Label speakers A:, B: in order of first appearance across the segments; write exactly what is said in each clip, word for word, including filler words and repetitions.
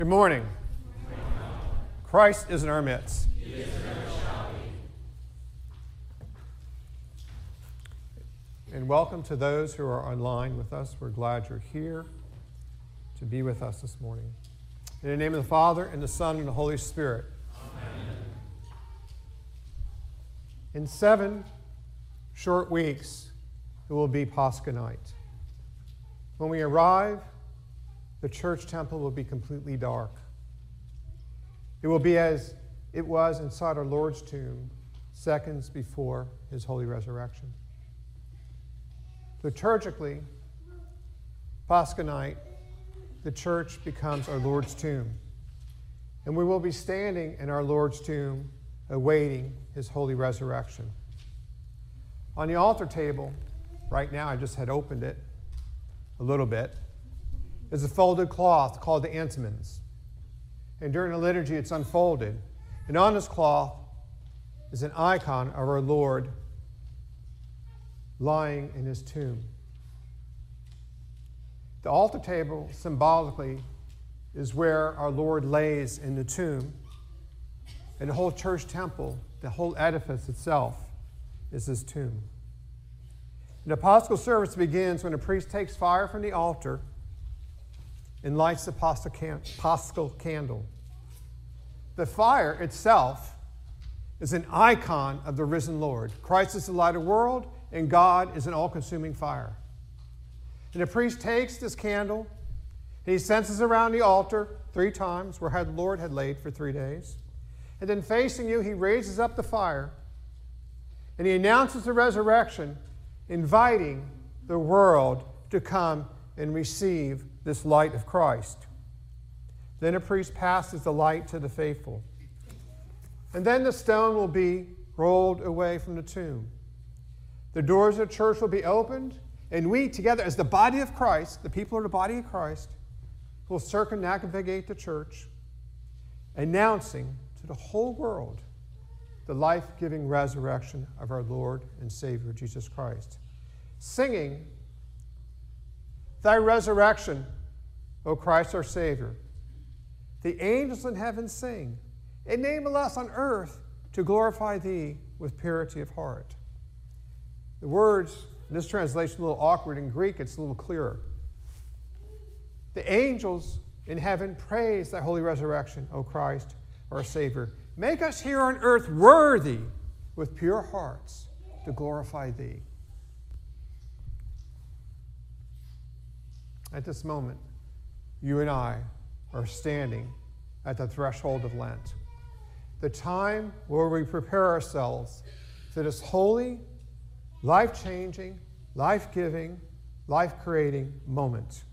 A: Good morning. Christ is in our midst.
B: He is and ever shall be.
A: And welcome to those who are online with us. We're glad you're here to be with us this morning. In the name of the Father, and the Son, and the Holy Spirit.
B: Amen.
A: In seven short weeks, it will be Pascha night. When we arrive, the church temple will be completely dark. It will be as it was inside our Lord's tomb seconds before his holy resurrection. Liturgically, Pascha night, the church becomes our Lord's tomb. And we will be standing in our Lord's tomb awaiting his holy resurrection. On the altar table, right now, I just had opened it a little bit, is a folded cloth called the antimons. And during the liturgy, it's unfolded. And on this cloth is an icon of our Lord lying in his tomb. The altar table, symbolically, is where our Lord lays in the tomb. And the whole church temple, the whole edifice itself, is his tomb. And the Paschal service begins when a priest takes fire from the altar and lights the Paschal candle. The fire itself is an icon of the risen Lord. Christ is the light of the world, and God is an all-consuming fire. And the priest takes this candle, and he senses around the altar three times where the Lord had laid for three days. And then facing you, he raises up the fire, and he announces the resurrection, inviting the world to come and receive this light of Christ. Then a priest passes the light to the faithful. And then the stone will be rolled away from the tomb. The doors of the church will be opened, and we together as the body of Christ, the people of the body of Christ, will circumnavigate the church, announcing to the whole world the life-giving resurrection of our Lord and Savior Jesus Christ. Singing, "Thy resurrection, O Christ our Savior. The angels in heaven sing, enable us on earth to glorify thee with purity of heart." The words in this translation are a little awkward. In Greek, it's a little clearer. The angels in heaven praise thy holy resurrection, O Christ our Savior. Make us here on earth worthy with pure hearts to glorify thee. At this moment, you and I are standing at the threshold of Lent, the time where we prepare ourselves for this holy, life-changing, life-giving, life-creating moment.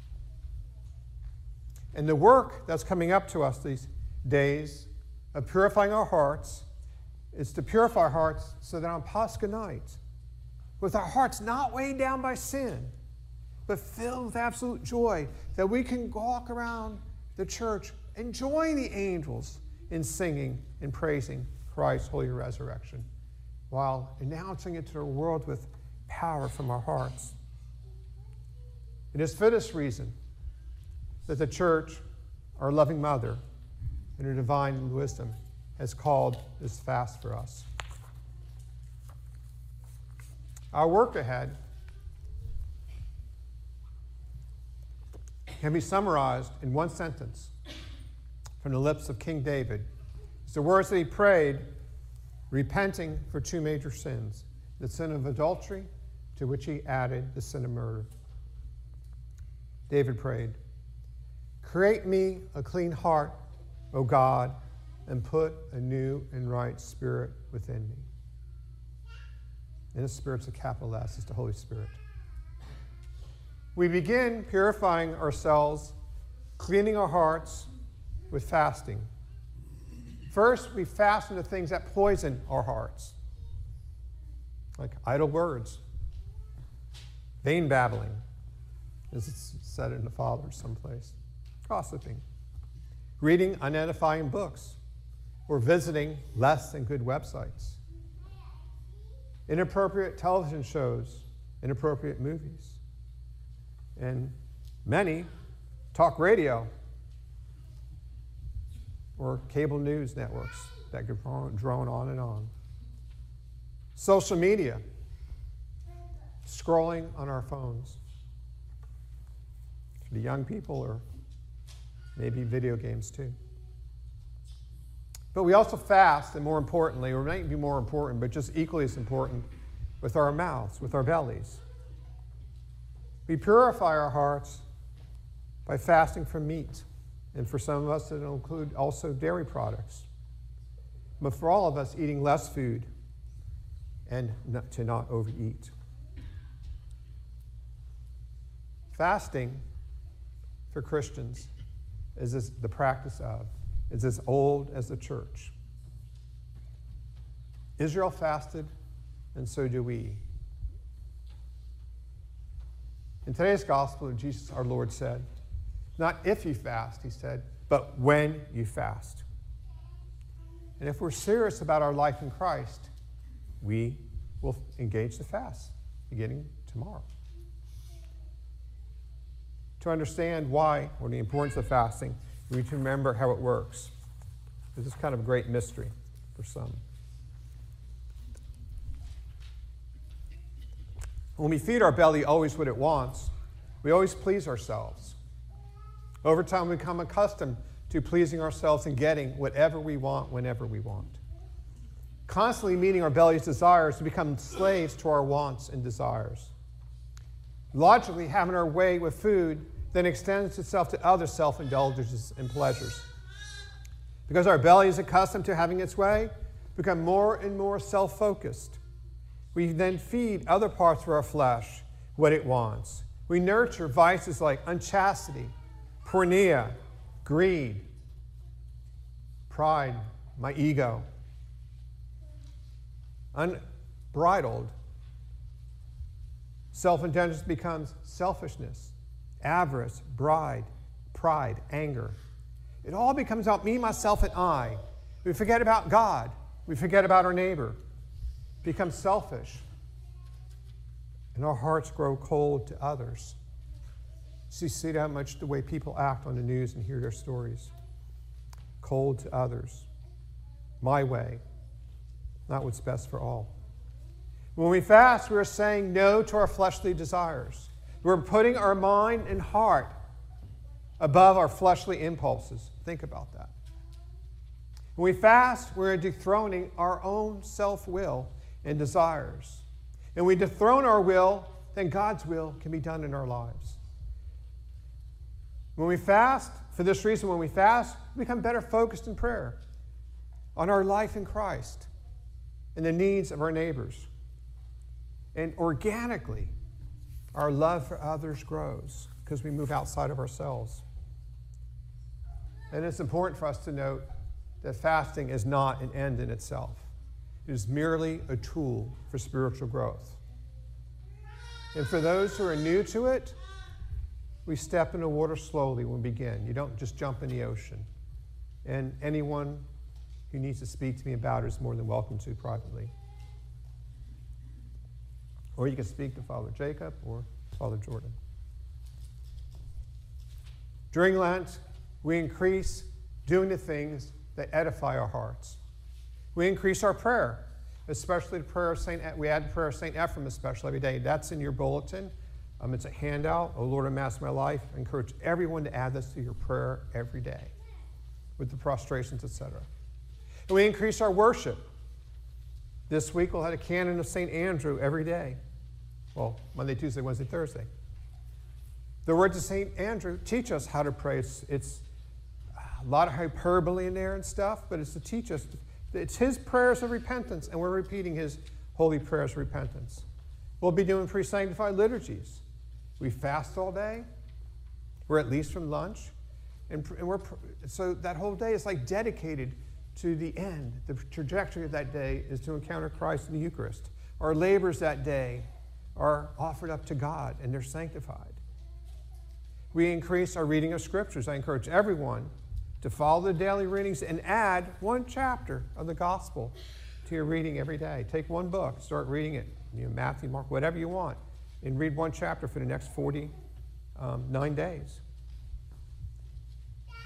A: And the work that's coming up to us these days of purifying our hearts is to purify our hearts so that on Pascha night, with our hearts not weighed down by sin, but filled with absolute joy, that we can walk around the church enjoying the angels in singing and praising Christ's holy resurrection, while announcing it to the world with power from our hearts. It is for this reason that the church, our loving mother, in her divine wisdom, has called this fast for us. Our work ahead can be summarized in one sentence from the lips of King David. It's the words that he prayed, repenting for two major sins, the sin of adultery, to which he added the sin of murder. David prayed, "Create me a clean heart, O God, and put a new and right spirit within me." And the Spirit's a capital S, it's the Holy Spirit. We begin purifying ourselves, cleaning our hearts with fasting. First, we fast from the things that poison our hearts, like idle words, vain babbling, as it's said in the Fathers someplace, gossiping, reading unedifying books, or visiting less than good websites, inappropriate television shows, inappropriate movies, and many talk radio, or cable news networks that go drone on and on. Social media, scrolling on our phones. For the young people, or maybe video games too. But we also fast, and more importantly, or maybe more important, but just equally as important, with our mouths, with our bellies. We purify our hearts by fasting from meat. And for some of us, it'll include also dairy products. But for all of us, eating less food and not, to not overeat. Fasting for Christians is this, the practice of, is as old as the church. Israel fasted, and so do we. In today's gospel, Jesus, our Lord, said, not if you fast, he said, but when you fast. And if we're serious about our life in Christ, we will engage the fast beginning tomorrow. To understand why, or the importance of fasting, we need to remember how it works. This is kind of a great mystery for some. When we feed our belly always what it wants, we always please ourselves. Over time, we become accustomed to pleasing ourselves and getting whatever we want whenever we want. Constantly meeting our belly's desires, we become slaves to our wants and desires. Logically, having our way with food then extends itself to other self-indulgences and pleasures. Because our belly is accustomed to having its way, we become more and more self-focused. We then feed other parts of our flesh what it wants. We nurture vices like unchastity, porneia, greed, pride, my ego. Unbridled self-indulgence becomes selfishness, avarice, pride, pride, anger. It all becomes about me, myself, and I. We forget about God. We forget about our neighbor. Become selfish. And our hearts grow cold to others. So you see how much the way people act on the news and hear their stories. Cold to others. My way, not what's best for all. When we fast, we're saying no to our fleshly desires. We're putting our mind and heart above our fleshly impulses. Think about that. When we fast, we're dethroning our own self-will and desires. And we dethrone our will, then God's will can be done in our lives. When we fast, for this reason, when we fast, we become better focused in prayer on our life in Christ and the needs of our neighbors. And organically, our love for others grows because we move outside of ourselves. And it's important for us to note that fasting is not an end in itself. It is merely a tool for spiritual growth. And for those who are new to it, we step in the water slowly when we begin. You don't just jump in the ocean. And anyone who needs to speak to me about it is more than welcome to privately. Or you can speak to Father Jacob or Father Jordan. During Lent, we increase doing the things that edify our hearts. We increase our prayer, especially the prayer of Saint we add the prayer of Saint Ephrem especially every day. That's in your bulletin. Um, it's a handout. Oh Lord, amass my life. I encourage everyone to add this to your prayer every day with the prostrations, et cetera. And we increase our worship. This week we'll have a canon of Saint Andrew every day. Well, Monday, Tuesday, Wednesday, Thursday. The words of Saint Andrew teach us how to pray. It's, it's a lot of hyperbole in there and stuff, but it's to teach us. It's his prayers of repentance, and we're repeating his holy prayers of repentance. We'll be doing pre-sanctified liturgies. We fast all day. We're at least from lunch. And, and we're, so that whole day is like dedicated to the end. The trajectory of that day is to encounter Christ in the Eucharist. Our labors that day are offered up to God, and they're sanctified. We increase our reading of scriptures. I encourage everyone to follow the daily readings and add one chapter of the gospel to your reading every day. Take one book, start reading it, you know, Matthew, Mark, whatever you want, and read one chapter for the next forty-nine days.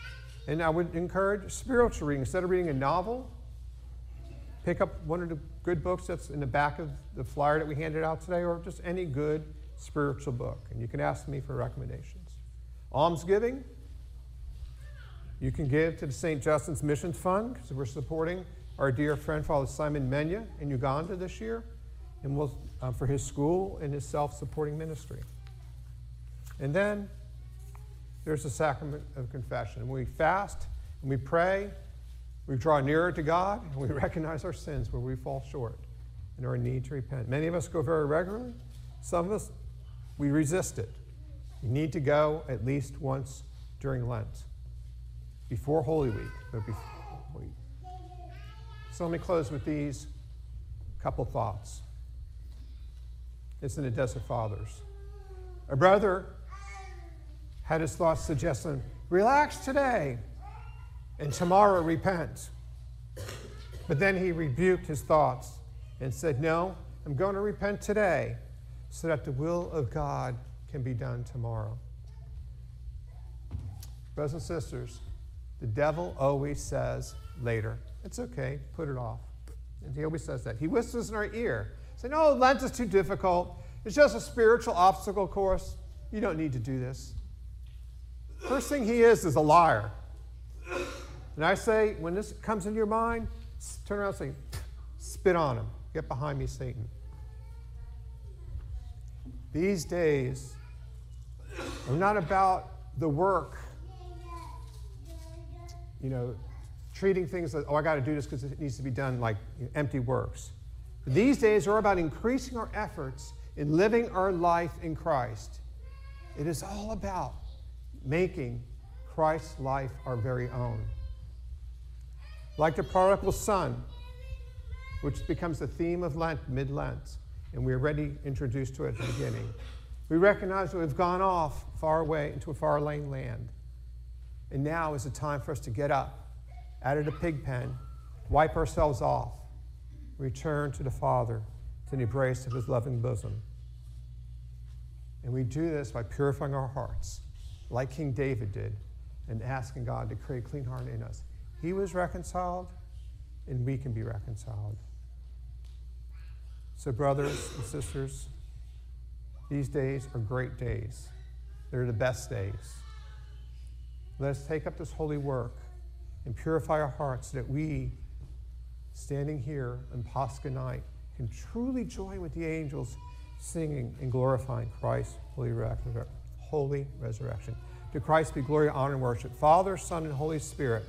A: And I would encourage spiritual reading. Instead of reading a novel, pick up one of the good books that's in the back of the flyer that we handed out today, or just any good spiritual book. And you can ask me for recommendations. Almsgiving. You can give to the Saint Justin's Mission Fund, because we're supporting our dear friend, Father Simon Menya, in Uganda this year, and we'll, uh, for his school and his self-supporting ministry. And then there's the sacrament of confession. When we fast and we pray, we draw nearer to God, and we recognize our sins where we fall short and our need to repent. Many of us go very regularly. Some of us, we resist it. You need to go at least once during Lent, before Holy Week, but before Holy Week. So let me close with these couple thoughts. It's in the Desert Fathers. A brother had his thoughts suggesting, relax today, and tomorrow repent. But then he rebuked his thoughts and said, no, I'm going to repent today so that the will of God can be done tomorrow. Brothers and sisters, the devil always says later. It's okay, put it off. And he always says that. He whispers in our ear, saying, no, Lent is too difficult. It's just a spiritual obstacle course. You don't need to do this. First thing he is is a liar. And I say, when this comes into your mind, turn around and say, spit on him. Get behind me, Satan. These days are not about the work, you know, treating things like, oh, I got to do this because it needs to be done, like you know, empty works. These days are about increasing our efforts in living our life in Christ. It is all about making Christ's life our very own. Like the prodigal son, which becomes the theme of Lent, mid-Lent, and we're already introduced to it at the beginning. We recognize that we've gone off far away into a far lane land. And now is the time for us to get up out of the pig pen, wipe ourselves off, return to the Father, to the embrace of his loving bosom. And we do this by purifying our hearts, like King David did, and asking God to create a clean heart in us. He was reconciled, and we can be reconciled. So brothers and sisters, these days are great days. They're the best days. Let us take up this holy work and purify our hearts so that we, standing here on Pascha night, can truly join with the angels singing and glorifying Christ's holy, holy resurrection. To Christ be glory, honor, and worship. Father, Son, and Holy Spirit,